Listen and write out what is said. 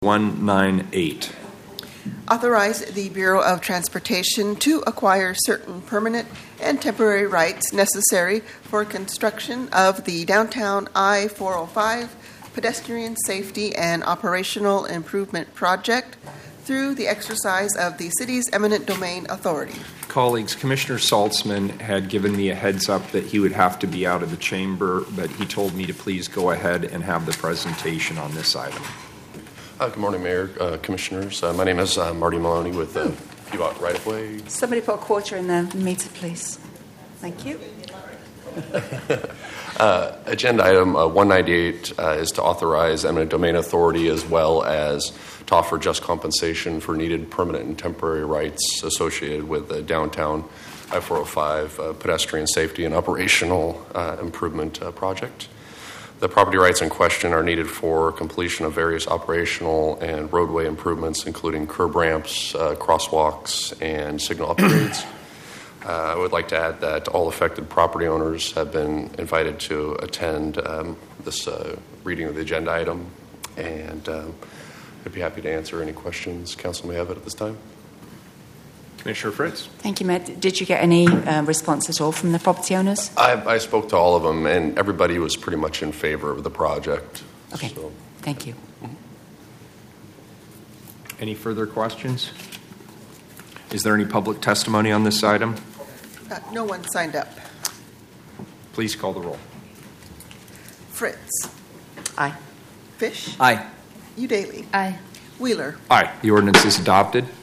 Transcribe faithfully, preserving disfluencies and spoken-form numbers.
one ninety-eight. Authorize the Bureau of Transportation to acquire certain permanent and temporary rights necessary for construction of the downtown I four oh five pedestrian safety and operational improvement project through the exercise of the city's eminent domain authority. Colleagues, Commissioner Saltzman had given me a heads up that he would have to be out of the chamber, but he told me to please go ahead and have the presentation on this item. Uh, good morning, Mayor, uh, Commissioners. Uh, my name is uh, Marty Maloney with uh, P B O T right-of-way. Somebody put a quarter in the meter, please. Thank you. uh, agenda item uh, one ninety-eight uh, is to authorize eminent domain authority as well as to offer just compensation for needed permanent and temporary rights associated with the downtown I four oh five uh, pedestrian safety and operational uh, improvement uh, project. The property rights in question are needed for completion of various operational and roadway improvements, including curb ramps, uh, crosswalks, and signal upgrades. Uh, I would like to add that all affected property owners have been invited to attend um, this uh, reading of the agenda item, and um, I'd be happy to answer any questions Council may have at this time. Commissioner Fritz. Thank you, Mayor. Did you get any uh, response at all from the property owners? I, I spoke to all of them, and everybody was pretty much in favor of the project. Okay. So. Thank you. Mm-hmm. Any further questions? Is there any public testimony on this item? Uh, no one signed up. Please call the roll. Fritz. Aye. Fish. Aye. Udaly. Aye. Wheeler. Aye. The ordinance is adopted.